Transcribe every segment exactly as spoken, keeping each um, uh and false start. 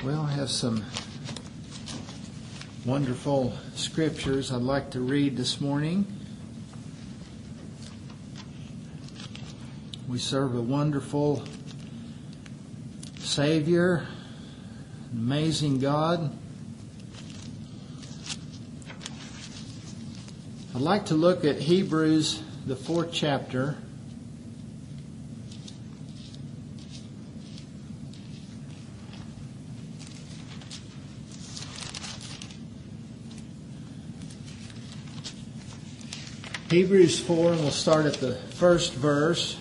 Well, I have some wonderful scriptures I'd like to read this morning. We serve a wonderful Savior, an amazing God. I'd like to look at Hebrews, the fourth chapter. Hebrews four, and we'll start at the first verse.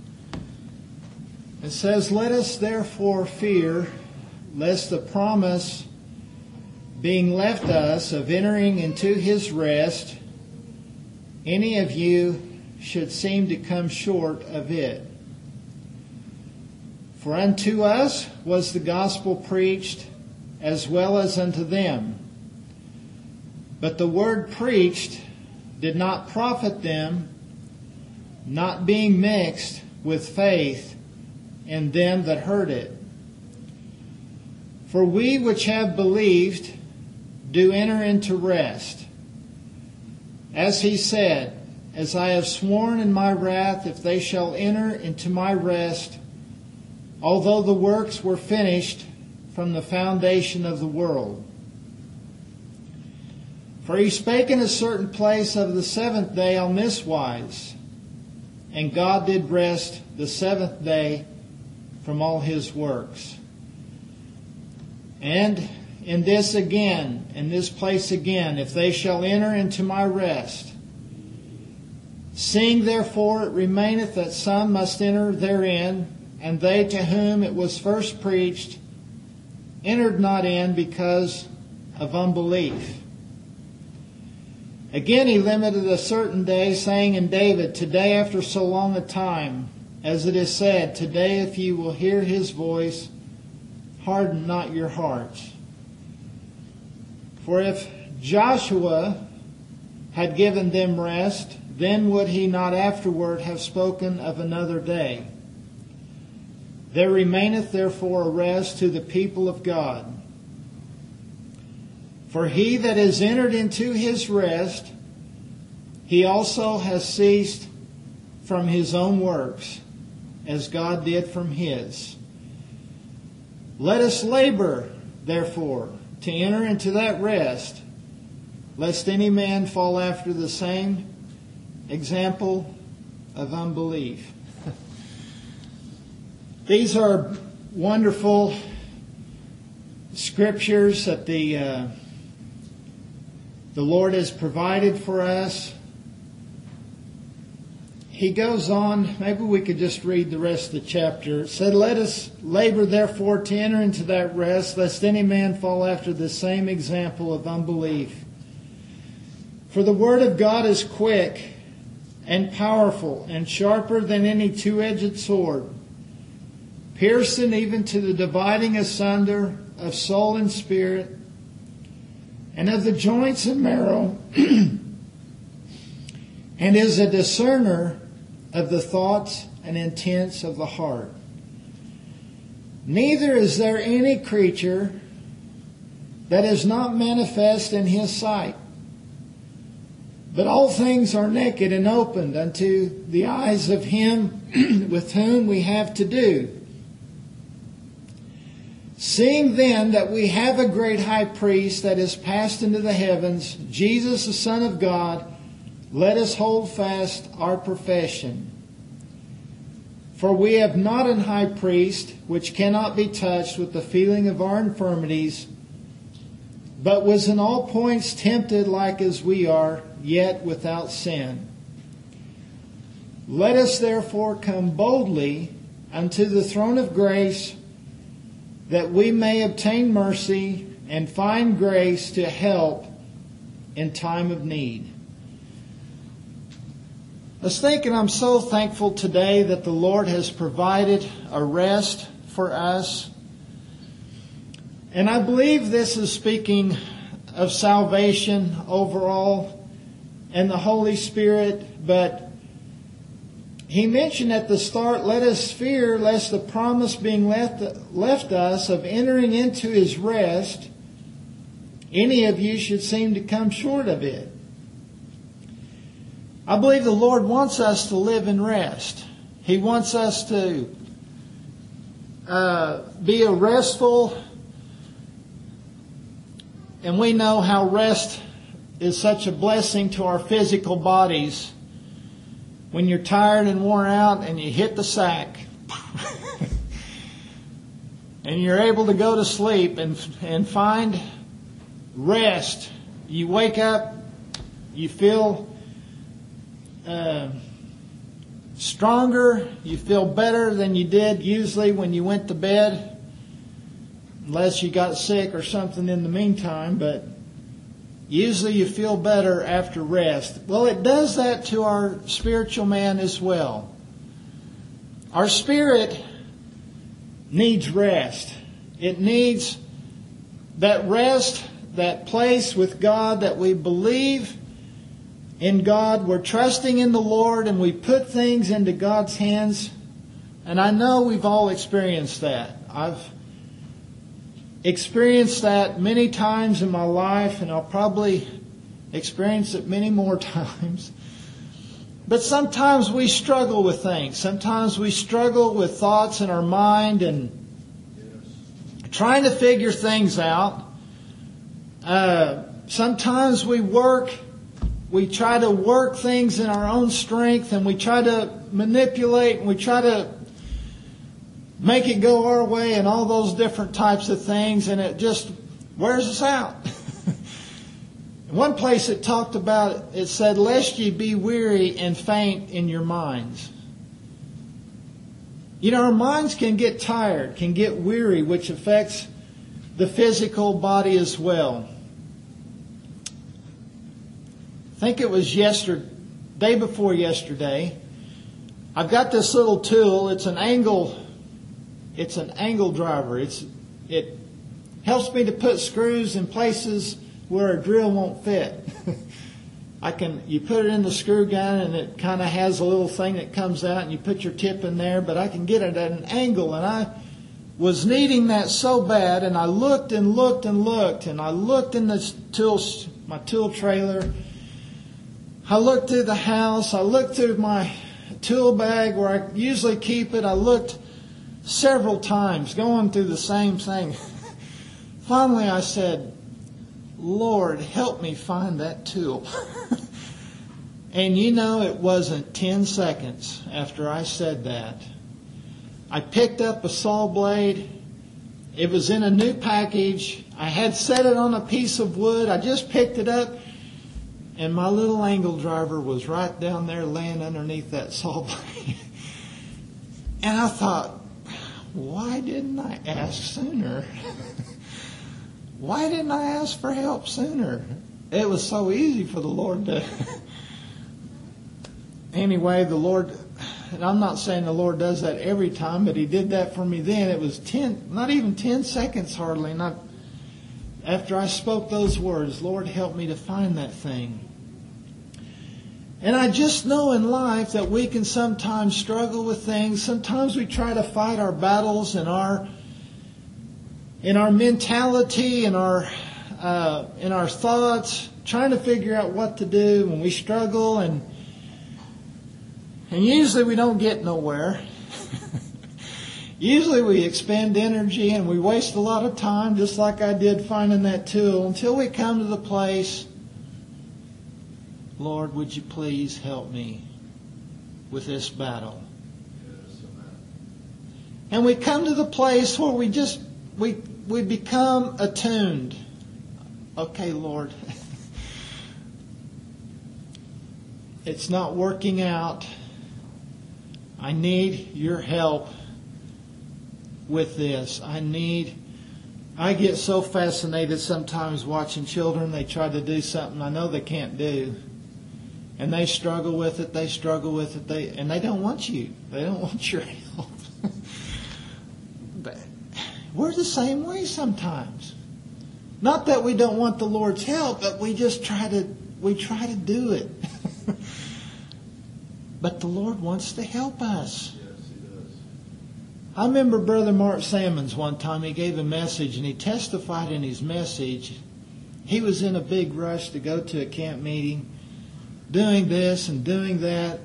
It says, "Let us therefore fear, lest the promise being left us of entering into his rest, any of you should seem to come short of it. For unto us was the gospel preached, as well as unto them. But the word preached did not profit them, not being mixed with faith in them that heard it. For we which have believed do enter into rest. As he said, as I have sworn in my wrath, if they shall enter into my rest, although the works were finished from the foundation of the world. For he spake in a certain place of the seventh day on this wise, and God did rest the seventh day from all his works. And in this again, in this place again, if they shall enter into my rest. Seeing therefore it remaineth that some must enter therein, and they to whom it was first preached entered not in because of unbelief. Again he limited a certain day, saying in David, today after so long a time, as it is said, today if ye will hear his voice, harden not your hearts. For if Joshua had given them rest, then would he not afterward have spoken of another day. There remaineth therefore a rest to the people of God. For he that is entered into his rest, he also has ceased from his own works, as God did from his. Let us labor, therefore, to enter into that rest, lest any man fall after the same example of unbelief." These are wonderful scriptures that the uh, the Lord has provided for us. He goes on, maybe we could just read the rest of the chapter. It said, "Let us labor therefore to enter into that rest, lest any man fall after the same example of unbelief. For the word of God is quick and powerful and sharper than any two-edged sword, piercing even to the dividing asunder of soul and spirit, and of the joints and marrow, and is a discerner of the thoughts and intents of the heart. Neither is there any creature that is not manifest in his sight. But all things are naked and opened unto the eyes of him with whom we have to do. Seeing then that we have a great high priest that is passed into the heavens, Jesus the Son of God, let us hold fast our profession. For we have not an high priest which cannot be touched with the feeling of our infirmities, but was in all points tempted like as we are, yet without sin. Let us therefore come boldly unto the throne of grace, that we may obtain mercy and find grace to help in time of need." I was thinking, I'm so thankful today that the Lord has provided a rest for us. And I believe this is speaking of salvation overall and the Holy Spirit, but he mentioned at the start, let us fear lest the promise being left, left us of entering into His rest, any of you should seem to come short of it. I believe the Lord wants us to live in rest. He wants us to uh, be a restful, and we know how rest is such a blessing to our physical bodies. When you're tired and worn out and you hit the sack and you're able to go to sleep and and find rest, you wake up, you feel uh, stronger, you feel better than you did usually when you went to bed, unless you got sick or something in the meantime, but usually you feel better after rest. Well, it does that to our spiritual man as well. Our spirit needs rest. It needs that rest, that place with God, that we believe in God, we're trusting in the Lord, and we put things into God's hands. And I know we've all experienced that. I've experienced that many times in my life, and I'll probably experience it many more times. But sometimes we struggle with things. Sometimes we struggle with thoughts in our mind and trying to figure things out. Uh, sometimes we work, we try to work things in our own strength, and we try to manipulate, and we try to make it go our way, and all those different types of things, and it just wears us out. In one place it talked about, it said, lest ye be weary and faint in your minds. You know, our minds can get tired, can get weary, which affects the physical body as well. I think it was yesterday, day before yesterday. I've got this little tool. It's an angle It's an angle driver. It's it helps me to put screws in places where a drill won't fit. I can you put it in the screw gun, and it kind of has a little thing that comes out, and you put your tip in there. But I can get it at an angle, and I was needing that so bad, and I looked and looked and looked, and I looked in the tool my tool trailer. I looked through the house. I looked through my tool bag where I usually keep it. I looked several times, going through the same thing. Finally, I said, Lord, help me find that tool. And you know, it wasn't ten seconds after I said that. I picked up a saw blade. It was in a new package. I had set it on a piece of wood. I just picked it up, and my little angle driver was right down there laying underneath that saw blade. And I thought, why didn't I ask sooner? Why didn't I ask for help sooner? It was so easy for the Lord to... Anyway, the Lord, and I'm not saying the Lord does that every time, but He did that for me then. It was ten, not even ten seconds hardly. Not after I spoke those words, Lord, help me to find that thing. And I just know in life that we can sometimes struggle with things. Sometimes we try to fight our battles in our in our mentality, in our uh, in our thoughts, trying to figure out what to do when we struggle, and and usually we don't get nowhere. Usually we expend energy and we waste a lot of time, just like I did finding that tool, until we come to the place, Lord, would you please help me with this battle? And we come to the place where we just, we we become attuned. Okay, Lord, it's not working out. I need your help with this. I need, I get so fascinated sometimes watching children. They try to do something I know they can't do. And they struggle with it, they struggle with it, they and they don't want you. They don't want your help. But we're the same way sometimes. Not that we don't want the Lord's help, but we just try to we try to do it. But the Lord wants to help us. I remember Brother Mark Sammons one time, he gave a message and he testified in his message. He was in a big rush to go to a camp meeting, doing this and doing that.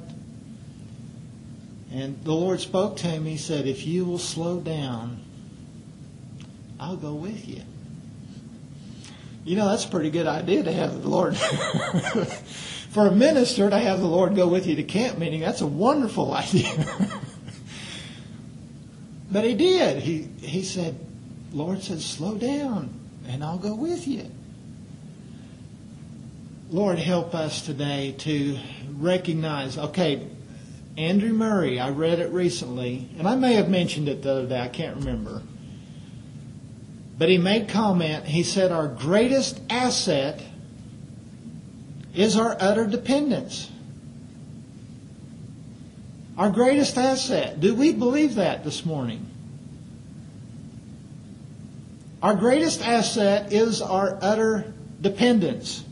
And the Lord spoke to him. He said, if you will slow down, I'll go with you. You know, that's a pretty good idea to have the Lord. For a minister to have the Lord go with you to camp meeting, that's a wonderful idea. But he did. He he said, Lord said, slow down and I'll go with you. Lord, help us today to recognize, okay, Andrew Murray, I read it recently, and I may have mentioned it the other day, I can't remember. But he made comment, he said our greatest asset is our utter dependence. Our greatest asset. Do we believe that this morning? Our greatest asset is our utter dependence.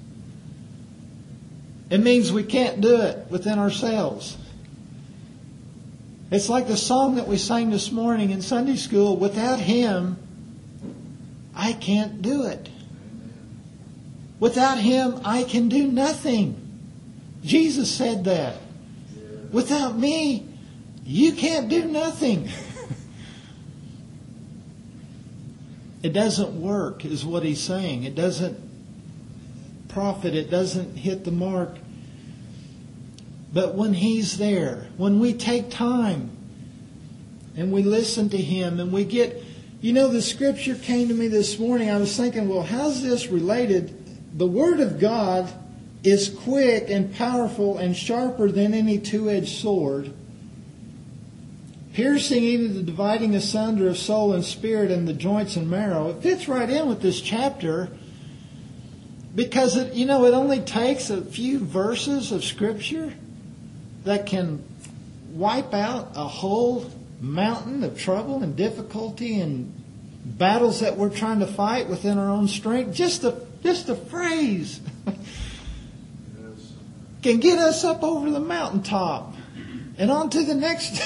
It means we can't do it within ourselves. It's like the song that we sang this morning in Sunday school, without Him, I can't do it. Without Him, I can do nothing. Jesus said that. Without me, you can't do nothing. It doesn't work, is what he's saying. It doesn't profit. It doesn't hit the mark. But when He's there, when we take time and we listen to Him and we get, you know, the scripture came to me this morning. I was thinking, well, how's this related? The Word of God is quick and powerful and sharper than any two-edged sword, piercing even the dividing asunder of soul and spirit and the joints and marrow. It fits right in with this chapter because, it, you know, it only takes a few verses of Scripture that can wipe out a whole mountain of trouble and difficulty and battles that we're trying to fight within our own strength. Just a, just a phrase can get us up over the mountaintop and on to the next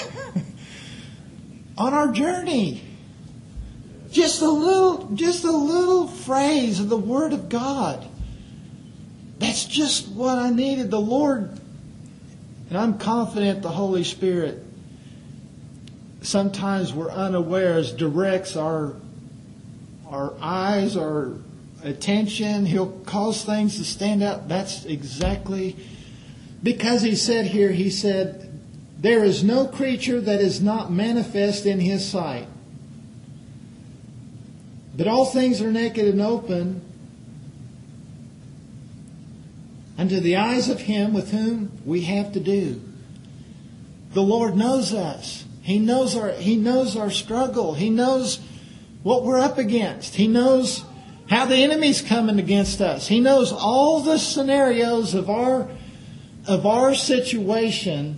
on our journey. Just a little just a little phrase of the Word of God. That's just what I needed. The Lord, and I'm confident the Holy Spirit, sometimes we're unawares, directs our our eyes, our attention. He'll cause things to stand out. That's exactly because He said here, He said, there is no creature that is not manifest in His sight. But all things are naked and open unto the eyes of Him with whom we have to do. The Lord knows us. He knows our, He knows our struggle. He knows what we're up against. He knows how the enemy's coming against us. He knows all the scenarios of our of our situation.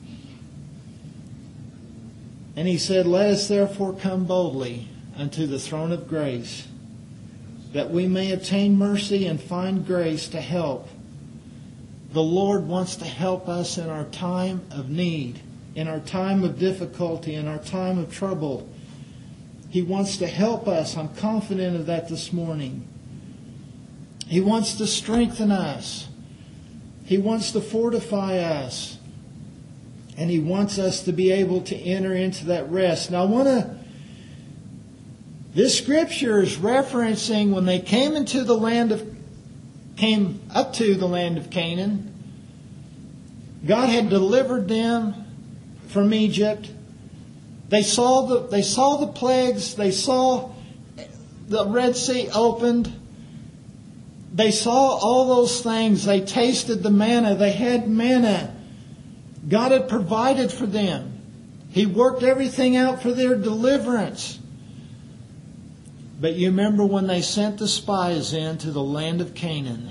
And He said, let us therefore come boldly unto the throne of grace, that we may obtain mercy and find grace to help. The Lord wants to help us in our time of need, in our time of difficulty, in our time of trouble. He wants to help us. I'm confident of that this morning. He wants to strengthen us. He wants to fortify us. And He wants us to be able to enter into that rest. Now I want to... This scripture is referencing when they came into the land of... came up to the land of Canaan. God had delivered them from Egypt. They saw the they saw the plagues. They saw the Red Sea opened. They saw all those things. They tasted the manna. They had manna. God had provided for them. He worked everything out for their deliverance. But you remember when they sent the spies into the land of Canaan,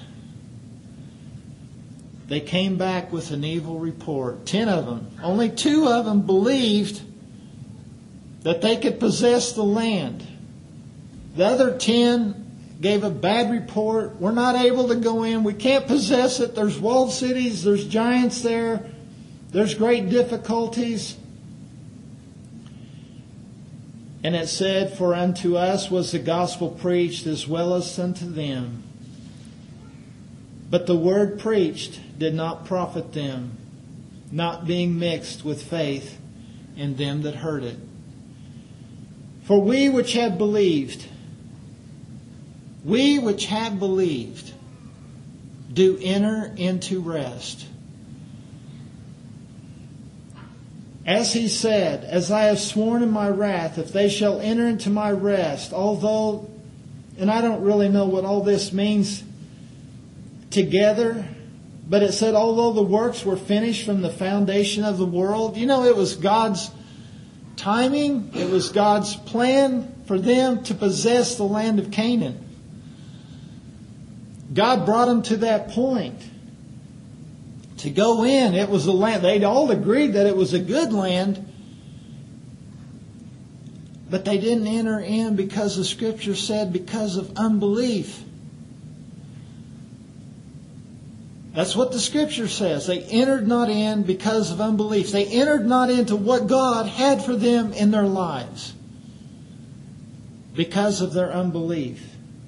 they came back with an evil report. Ten of them. Only two of them believed that they could possess the land. The other ten gave a bad report. We're not able to go in. We can't possess it. There's walled cities. There's giants there. there's great difficulties. And it said, for unto us was the gospel preached as well as unto them. But the word preached did not profit them, not being mixed with faith in them that heard it. For we which have believed, we which have believed, do enter into rest. As he said, as I have sworn in my wrath, if they shall enter into my rest, although, and I don't really know what all this means together, but it said, although the works were finished from the foundation of the world, you know, it was God's timing, it was God's plan for them to possess the land of Canaan. God brought them to that point. To go in, it was a land. They'd all agreed that it was a good land. But they didn't enter in because the Scripture said because of unbelief. That's what the Scripture says. They entered not in because of unbelief. They entered not into what God had for them in their lives because of their unbelief.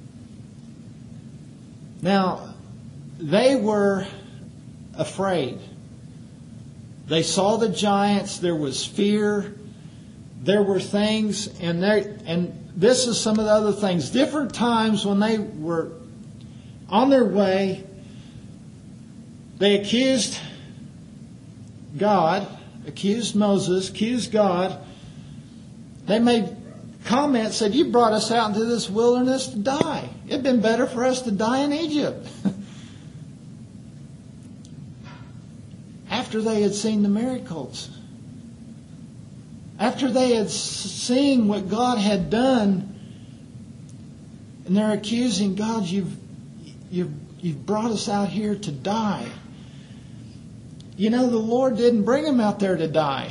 Now, they were afraid. They saw the giants. There was fear. There were things, and there, and this is some of the other things. Different times when they were on their way, they accused God, accused Moses, accused God. They made comments, said, you brought us out into this wilderness to die. It'd been better for us to die in Egypt. After they had seen the miracles. After they had seen what God had done, and they're accusing God, you've, you've, you've brought us out here to die. You know, the Lord didn't bring them out there to die.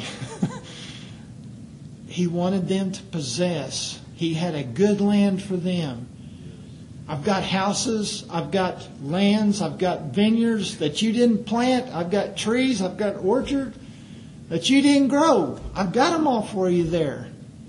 He wanted them to possess. He had a good land for them. I've got houses, I've got lands, I've got vineyards that you didn't plant. I've got trees, I've got orchard that you didn't grow. I've got them all for you there.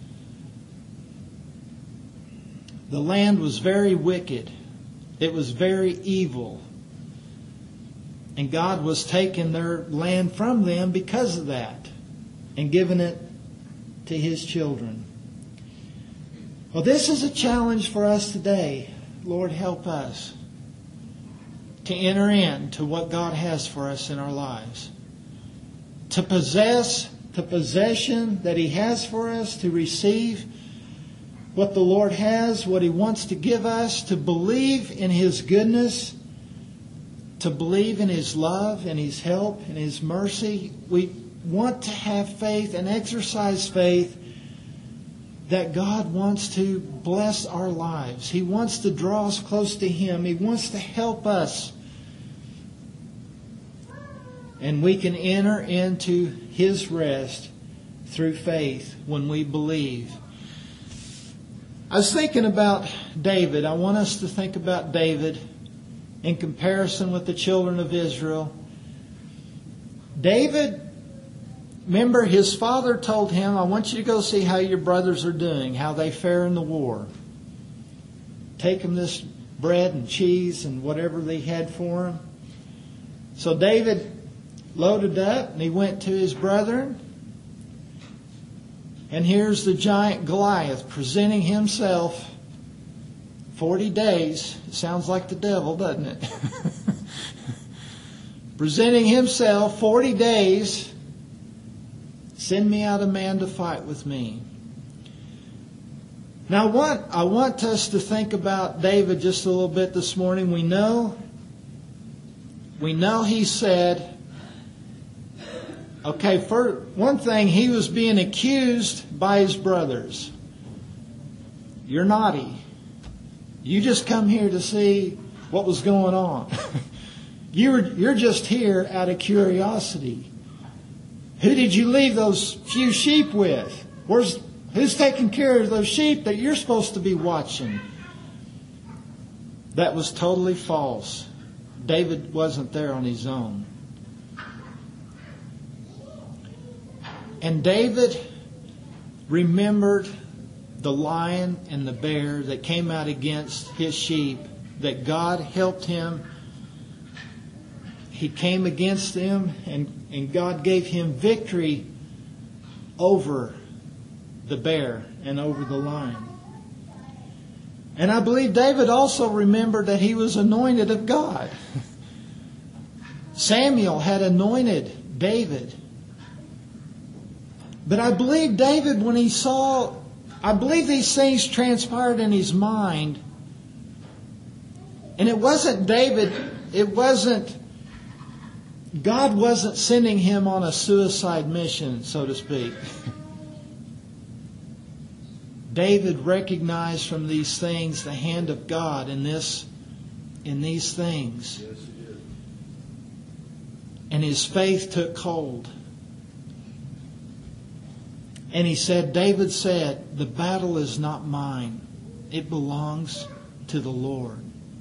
The land was very wicked. It was very evil. And God was taking their land from them because of that and giving it to His children. Well, this is a challenge for us today. Lord, help us to enter into what God has for us in our lives. To possess the possession that He has for us, to receive what the Lord has, what He wants to give us, to believe in His goodness, to believe in His love and His help and His mercy. We want to have faith and exercise faith that God wants to bless our lives. He wants to draw us close to Him. He wants to help us. And we can enter into His rest through faith when we believe. I was thinking about David. I want us to think about David in comparison with the children of Israel. David, remember, his father told him, I want you to go see how your brothers are doing, how they fare in the war. Take them this bread and cheese and whatever they had for him. So David loaded up and he went to his brethren. And here's the giant Goliath presenting himself forty days. It sounds like the devil, doesn't it? Presenting himself forty days. Send me out a man to fight with me. Now, what I want us to think about David just a little bit this morning. We know, we know he said, okay, for one thing, he was being accused by his brothers. You're naughty. You just come here to see what was going on. you're, you're just here out of curiosity. Who did you leave those few sheep with? Where's, who's taking care of those sheep that you're supposed to be watching? That was totally false. David wasn't there on his own. And David remembered the lion and the bear that came out against his sheep, that God helped him. He came against them, and, and God gave him victory over the bear and over the lion. And I believe David also remembered that he was anointed of God. Samuel had anointed David. But I believe David, when he saw, I believe these things transpired in his mind. And it wasn't David, it wasn't, God wasn't sending him on a suicide mission, so to speak. David recognized from these things the hand of God in this, in these things. Yes, he did. And his faith took hold. And he said, David said, the battle is not mine. It belongs to the Lord.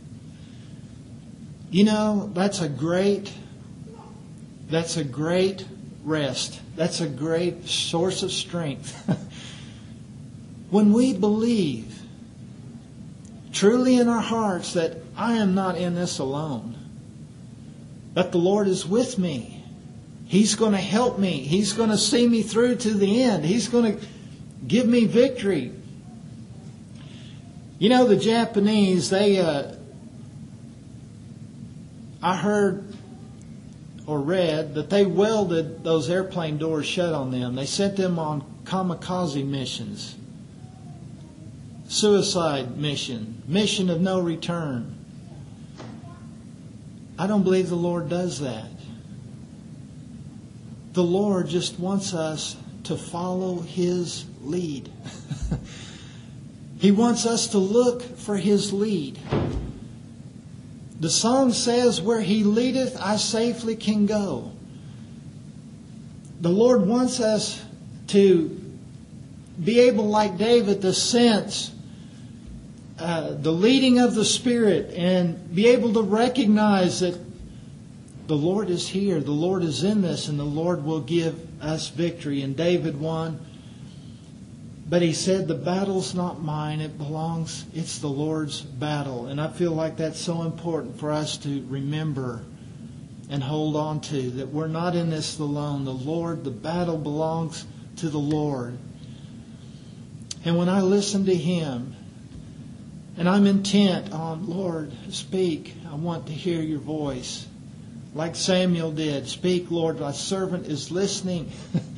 You know, that's a great, that's a great rest. That's a great source of strength. When we believe truly in our hearts that I am not in this alone, that the Lord is with me. He's going to help me. He's going to see me through to the end. He's going to give me victory. You know, the Japanese, they, uh, I heard or read that they welded those airplane doors shut on them. They sent them on kamikaze missions. Suicide mission. Mission of no return. I don't believe the Lord does that. The Lord just wants us to follow His lead. He wants us to look for His lead. The song says, where He leadeth, I safely can go. The Lord wants us to be able, like David, to sense uh, the leading of the Spirit and be able to recognize that the Lord is here, the Lord is in this, and the Lord will give us victory. And David won. But he said, the battle's not mine, it belongs, it's the Lord's battle. And I feel like that's so important for us to remember and hold on to, that we're not in this alone. The Lord, the battle belongs to the Lord. And when I listen to Him, and I'm intent on, Lord, speak, I want to hear your voice. Like Samuel did, speak, Lord, thy servant is listening.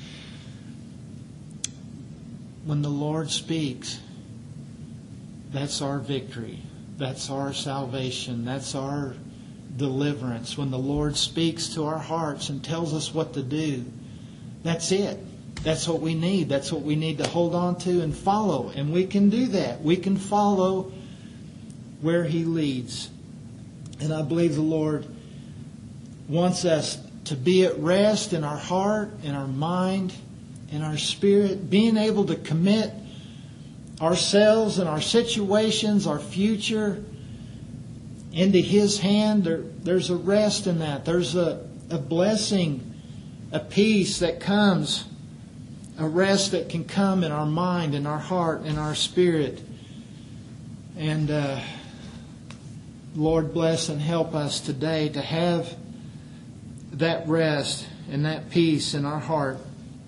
When the Lord speaks, that's our victory. That's our salvation. That's our deliverance. When the Lord speaks to our hearts and tells us what to do, that's it. That's what we need. That's what we need to hold on to and follow. And we can do that. We can follow where He leads. And I believe the Lord wants us to be at rest in our heart, in our mind, in our spirit, being able to commit ourselves and our situations, our future, into His hand. There, there's a rest in that. There's a, a blessing, a peace that comes, a rest that can come in our mind, in our heart, in our spirit. And uh, Lord, bless and help us today to have that rest and that peace in our heart.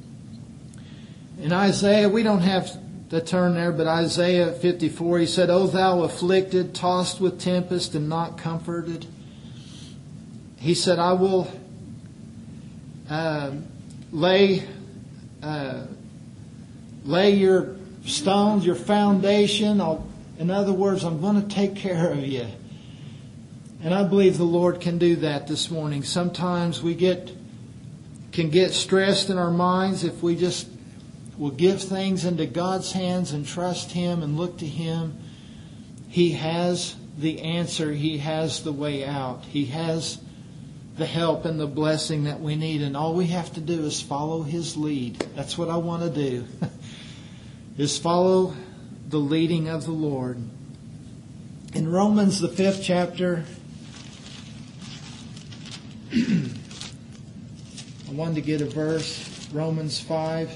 In Isaiah, we don't have to turn there, but Isaiah fifty-four, he said, O thou afflicted, tossed with tempest and not comforted. He said, I will uh, lay uh, lay your stones, your foundation. I'll, in other words, I'm going to take care of you. And I believe the Lord can do that this morning. Sometimes we get can get stressed in our minds if we just will give things into God's hands and trust Him and look to Him. He has the answer. He has the way out. He has the help and the blessing that we need. And all we have to do is follow His lead. That's what I want to do. Is follow the leading of the Lord. In Romans, the fifth chapter, I wanted to get a verse. Romans five.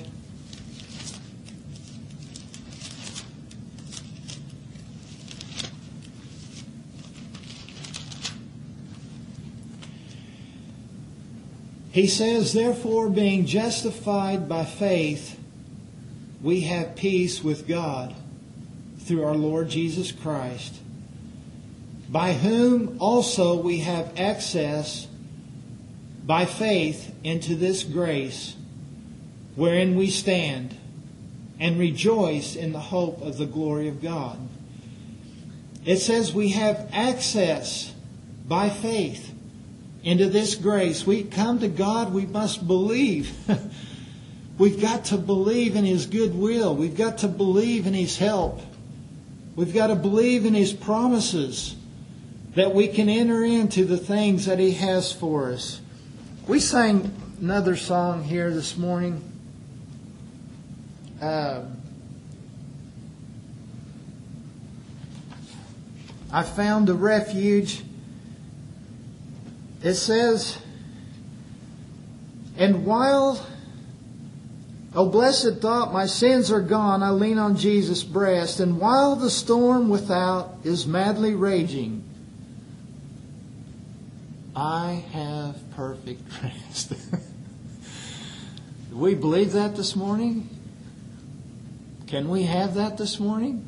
He says, therefore, being justified by faith, we have peace with God through our Lord Jesus Christ, by whom also we have access by faith into this grace wherein we stand and rejoice in the hope of the glory of God. It says we have access by faith into this grace. We come to God, we must believe. We've got to believe in His goodwill. We've got to believe in His help. We've got to believe in His promises that we can enter into the things that He has for us. We sang another song here this morning. Uh, I found a refuge. It says, and while, oh blessed thought, my sins are gone, I lean on Jesus' breast, and while the storm without is madly raging, I have perfect rest. Do we believe that this morning? Can we have that this morning?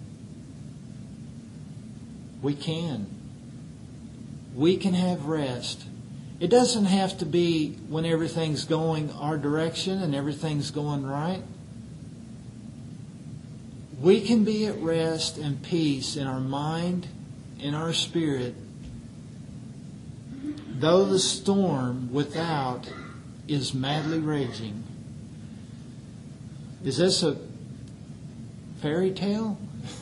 We can. We can have rest. It doesn't have to be when everything's going our direction and everything's going right. We can be at rest and peace in our mind, in our spirit, though the storm without is madly raging. Is this a fairy tale?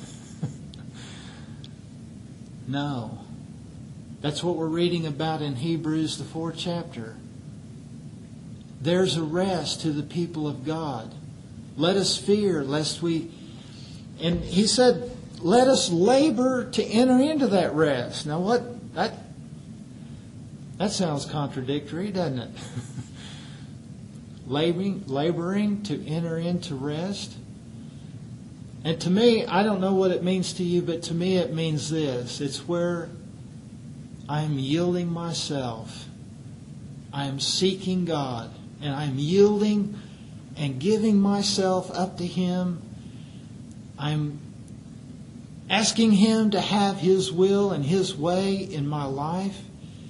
No. That's what we're reading about in Hebrews, the fourth chapter. There's a rest to the people of God. Let us fear lest we... And he said, let us labor to enter into that rest. Now what... That, that sounds contradictory, doesn't it? laboring, laboring to enter into rest. And to me, I don't know what it means to you, but to me it means this. It's where I'm yielding myself. I'm seeking God. And I'm yielding and giving myself up to Him. I'm asking Him to have His will and His way in my life.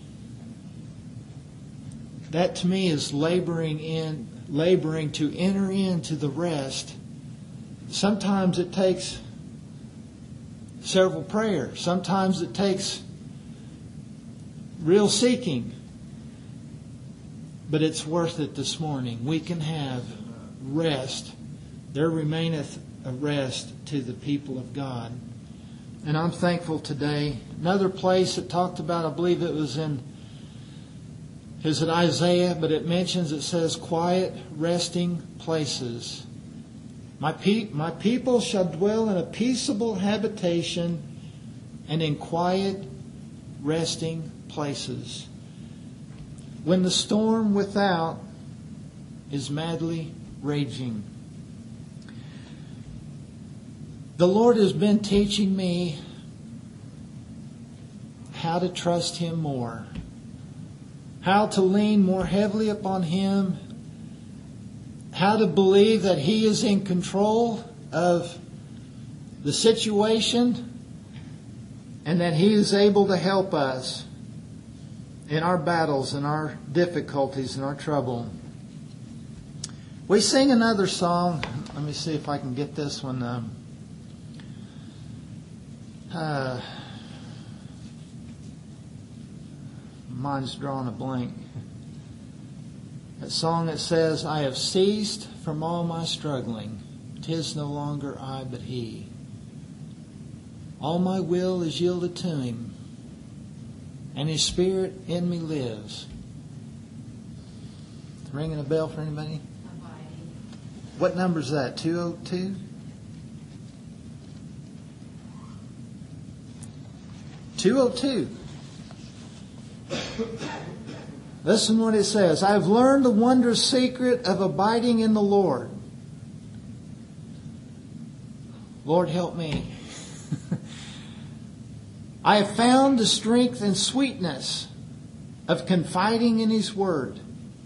That to me is laboring in, laboring to enter into the rest. Sometimes it takes several prayers. Sometimes it takes real seeking. But it's worth it this morning. We can have rest. There remaineth a rest to the people of God. And I'm thankful today. Another place it talked about, I believe it was in, is it Isaiah, but it mentions, it says, quiet, resting places. My, pe- my people shall dwell in a peaceable habitation and in quiet, resting places. When the storm without is madly raging. The Lord has been teaching me how to trust Him more. How to lean more heavily upon Him. How to believe that He is in control of the situation and that He is able to help us in our battles, in our difficulties, in our trouble. We sing another song. Let me see if I can get this one. Um, uh, mine's drawing a blank. That song that says, I have ceased from all my struggling. 'Tis no longer I but He. All my will is yielded to Him, and His Spirit in me lives. Ringing a bell for anybody? What number is that? two oh two? two oh two. Listen what it says. I have learned the wondrous secret of abiding in the Lord. Lord, help me. I have found the strength and sweetness of confiding in His Word.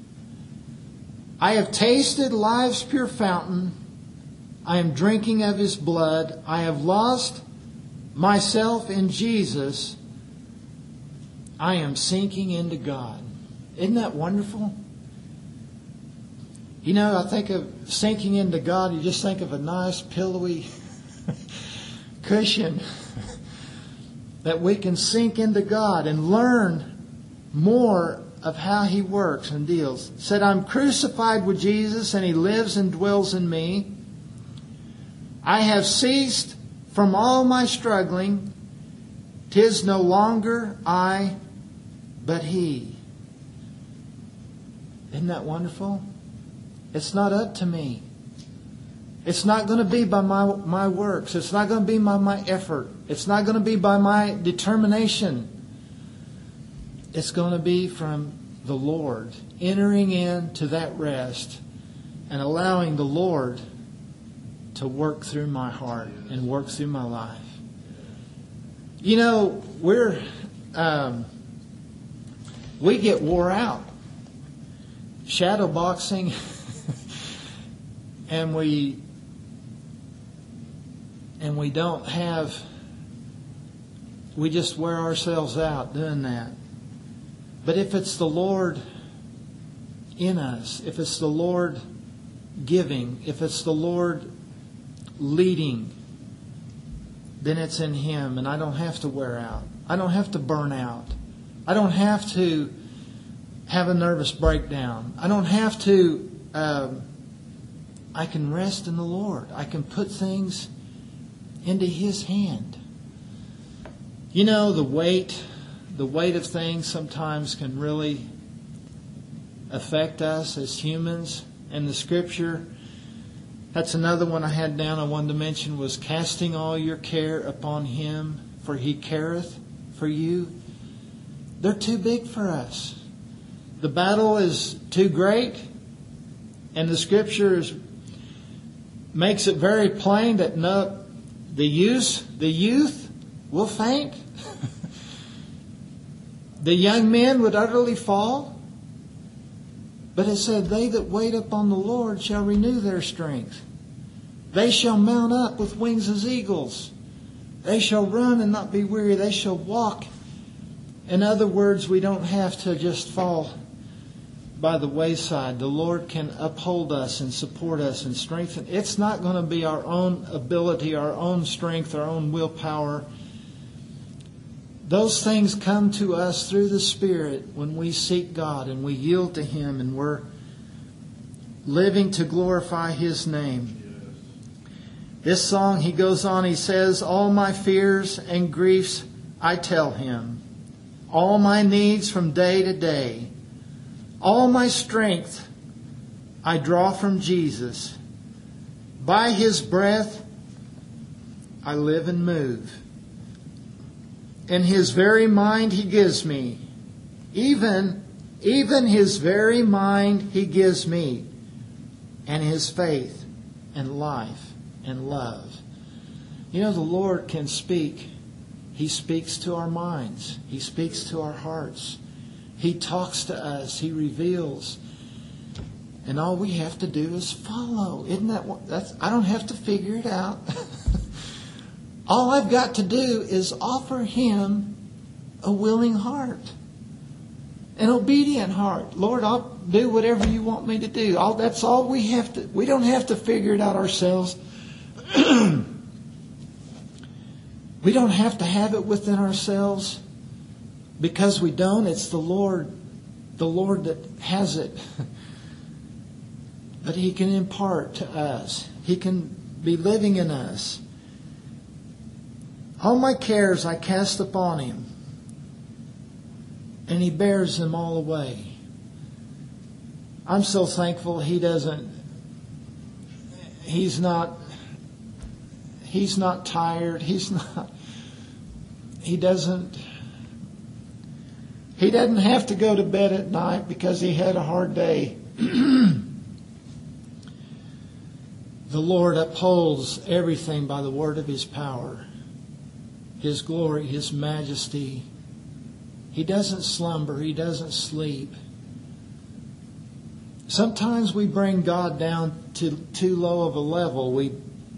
I have tasted life's pure fountain. I am drinking of His blood. I have lost myself in Jesus. I am sinking into God. Isn't that wonderful? You know, I think of sinking into God, you just think of a nice, pillowy cushion that we can sink into God and learn more of how He works and deals. It said, I'm crucified with Jesus and He lives and dwells in me. I have ceased from all my struggling. 'Tis no longer I, but He. Isn't that wonderful? It's not up to me. It's not going to be by my, my works. It's not going to be by my effort. It's not going to be by my determination. It's going to be from the Lord, entering into that rest and allowing the Lord to work through my heart and work through my life. You know, we're um, we get wore out shadow boxing, and we and we don't have. We just wear ourselves out doing that. But if it's the Lord in us, if it's the Lord giving, if it's the Lord leading, then it's in Him, and I don't have to wear out. I don't have to burn out. I don't have to have a nervous breakdown. I don't have to. Um, I can rest in the Lord. I can put things into His hand. You know, the weight, the weight of things sometimes can really affect us as humans. And the Scripture, that's another one I had down I wanted to mention, was casting all your care upon Him, for He careth for you. They're too big for us. The battle is too great, and the Scriptures makes it very plain that no, the youth, the youth will faint. The young men would utterly fall. But it said, they that wait upon the Lord shall renew their strength. They shall mount up with wings as eagles. They shall run and not be weary. They shall walk. In other words, we don't have to just fall by the wayside. The Lord can uphold us and support us and strengthen. It's not going to be our own ability, our own strength, our own willpower. Those things come to us through the Spirit when we seek God and we yield to Him and we're living to glorify His name. This song, he goes on, he says, all my fears and griefs I tell Him. All my needs from day to day. All my strength I draw from Jesus. By His breath I live and move. In His very mind He gives me. Even, even His very mind He gives me. And His faith and life and love. You know, the Lord can speak. He speaks to our minds. He speaks to our hearts. He talks to us. He reveals. And all we have to do is follow. Isn't that what, that's, I don't have to figure it out. All I've got to do is offer Him a willing heart. An obedient heart. Lord, I'll do whatever You want me to do. All, that's all we have to. We don't have to figure it out ourselves. We don't have to have it within ourselves. Because we don't, it's the Lord, the Lord that has it. But He can impart to us. He can be living in us. All my cares I cast upon Him, and He bears them all away. I'm so thankful He doesn't, He's not, He's not tired. He's not, He doesn't, He doesn't have to go to bed at night because he had a hard day. The Lord upholds everything by the word of His power, His glory, His majesty. He doesn't slumber. He doesn't sleep. Sometimes we bring God down to too low of a level. We,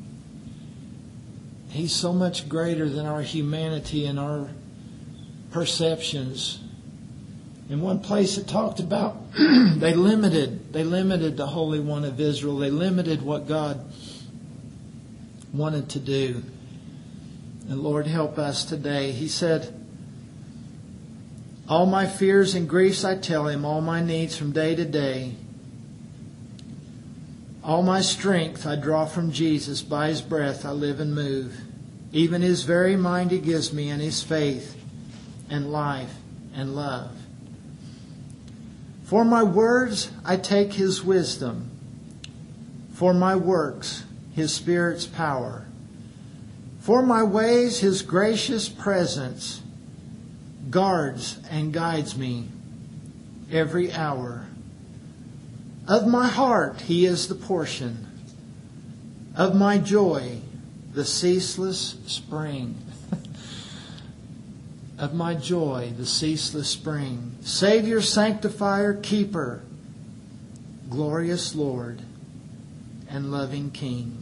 He's so much greater than our humanity and our perceptions. In one place it talked about they limited they limited the Holy One of Israel. They limited what God wanted to do. And Lord, help us today. He said, all my fears and griefs I tell Him, all my needs from day to day. All my strength I draw from Jesus. By His breath I live and move. Even His very mind He gives me, and His faith and life and love. For my words I take His wisdom. For my works His Spirit's power. For my ways His gracious presence guards and guides me every hour. Of my heart He is the portion. Of my joy the ceaseless spring. Of my joy the ceaseless spring. Savior, Sanctifier, Keeper, glorious Lord, and loving King.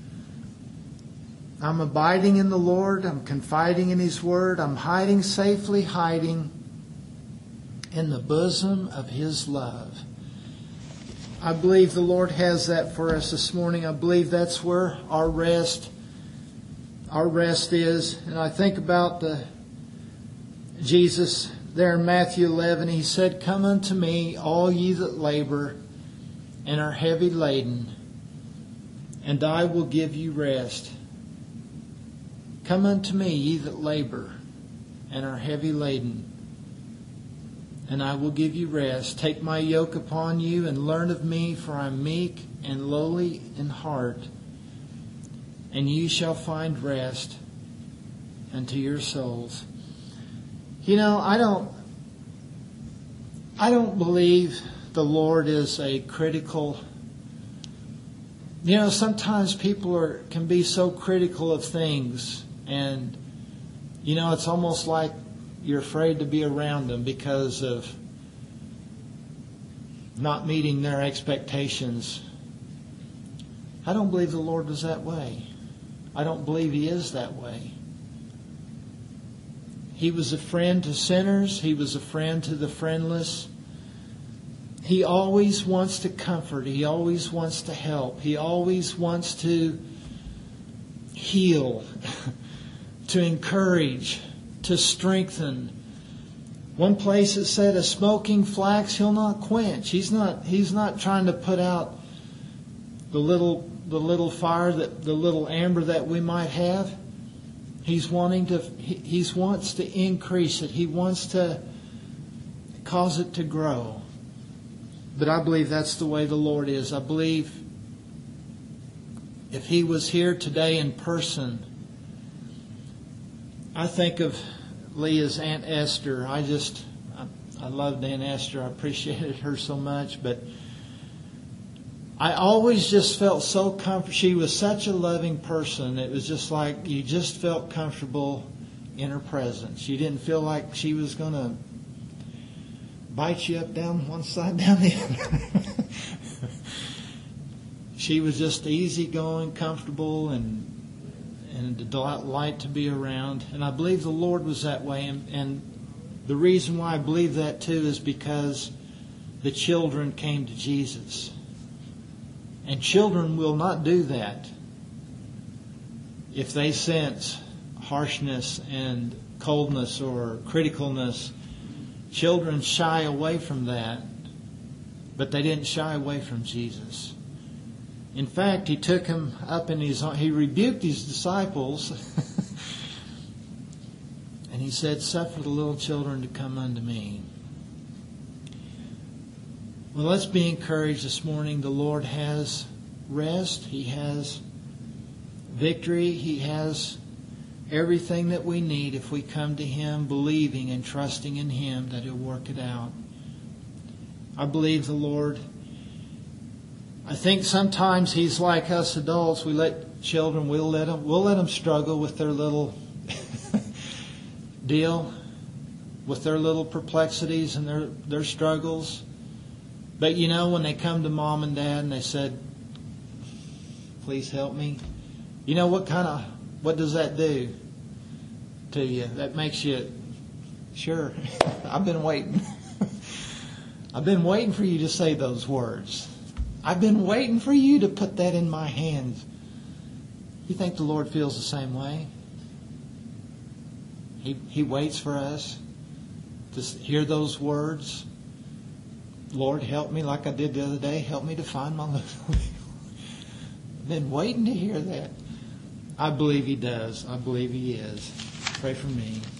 I'm abiding in the Lord. I'm confiding in His Word. I'm hiding safely, hiding in the bosom of His love. I believe the Lord has that for us this morning. I believe that's where our rest, our rest is. And I think about the Jesus there in Matthew eleven. He said, come unto me, all ye that labor and are heavy laden, and I will give you rest. Come unto me, ye that labor and are heavy laden, and I will give you rest. Take my yoke upon you and learn of me, for I am meek and lowly in heart, and you shall find rest unto your souls. You know, I don't I don't believe the Lord is a critical. You know, sometimes people are can be so critical of things, and you know, it's almost like you're afraid to be around them because of not meeting their expectations. I don't believe the Lord was that way. I don't believe He is that way. He was a friend to sinners. He was a friend to the friendless. He always wants to comfort. He always wants to help. He always wants to heal, to encourage, to strengthen. One place it said, a smoking flax He'll not quench. He's not, he's not trying to put out the little, the little fire, that the little amber that we might have. He's wanting to, he he's wants to increase it. He wants to cause it to grow. But I believe that's the way the Lord is. I believe if He was here today in person, I think of Leah's Aunt Esther. I just, I, I loved Aunt Esther. I appreciated her so much. But I always just felt so comfortable. She was such a loving person. It was just like you just felt comfortable in her presence. You didn't feel like she was going to bite you up down one side, down the other. She was just easygoing, comfortable, and and a delight to be around. And I believe the Lord was that way. And, and the reason why I believe that too is because the children came to Jesus. And children will not do that if they sense harshness and coldness or criticalness. Children shy away from that, but they didn't shy away from Jesus. In fact, He took him up in His He rebuked His disciples, and He said, "Suffer the little children to come unto me." Well, let's be encouraged this morning. The Lord has rest. He has victory. He has everything that we need if we come to Him believing and trusting in Him that He'll work it out. I believe the Lord. I think sometimes He's like us adults. We let children, we'll let them, we'll let them struggle with their little deal, with their little perplexities and their, their struggles. But you know, when they come to mom and dad and they said, please help me, you know what kind of, what does that do to you? That makes you, sure, I've been waiting. I've been waiting for you to say those words. I've been waiting for you to put that in my hands. You think the Lord feels the same way? He He waits for us to hear those words. Lord, help me, like I did the other day. Help me to find my little wheel. I've been waiting to hear that. I believe He does. I believe He is. Pray for me.